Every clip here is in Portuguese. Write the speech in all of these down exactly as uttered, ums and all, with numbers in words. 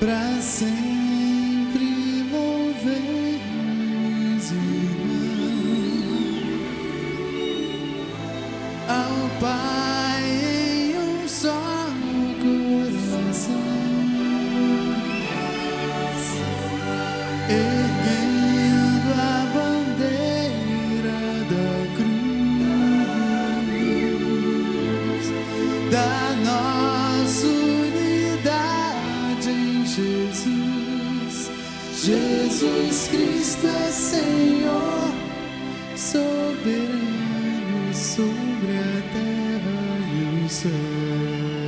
Pra sempre louvemos, irmão, ao Pai em um só coração, erguendo a bandeira da cruz, da nossa unidade em Jesus. Jesus Cristo é Senhor, soberano sobre a terra e o céu.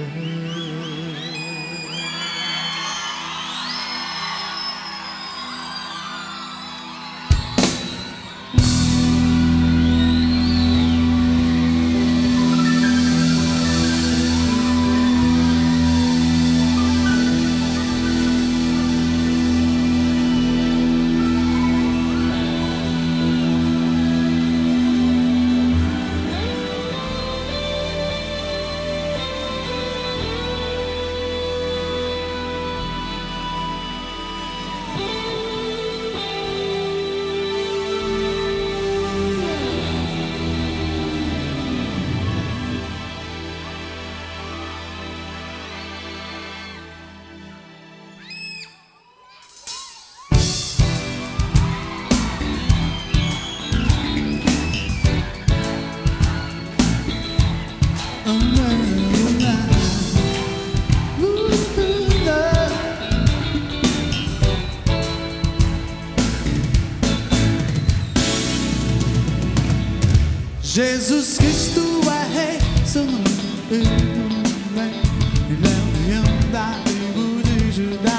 Jesus Cristo é Rei, seu nome é Emmanuel. Ele é o leão da tribo de Judá,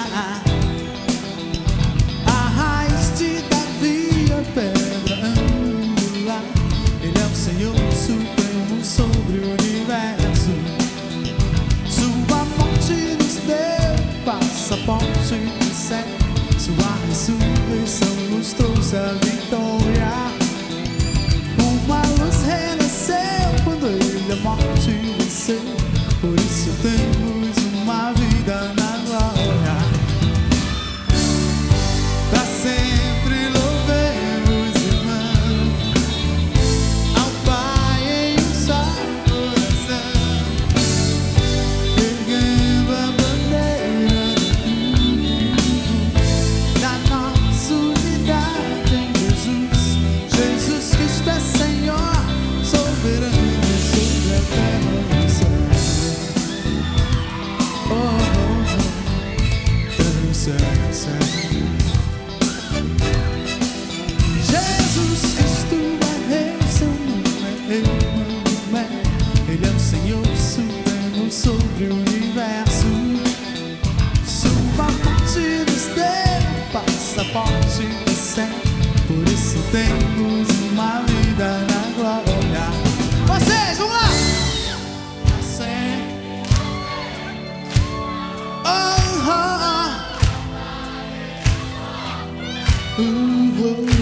a raiz de Davi, a pedra angular. Ele é o Senhor supremo sobre o universo. Sua morte nos deu passaporte do céu. Sua ressurreição nos trouxe a vitória. Uma luz renasceu quando ele a morte venceu. Por isso temos uma vida na glória. Pra sempre louvemos, irmão, ao Pai em um só coração, erguendo a bandeira da nossa unidade em Jesus. Jesus Cristo é Senhor, soberano sobre a terra e o céu. Oh, oh, oh, terra e céu, céu. Jesus Cristo é Rei, seu nome é Emmanuel. Ele é o Senhor supremo sobre o universo. Sua morte nos deu passaporte do céu. Por isso temos uma vida na glória. Vocês, vamos lá! Oh, oh, oh. Uh, oh.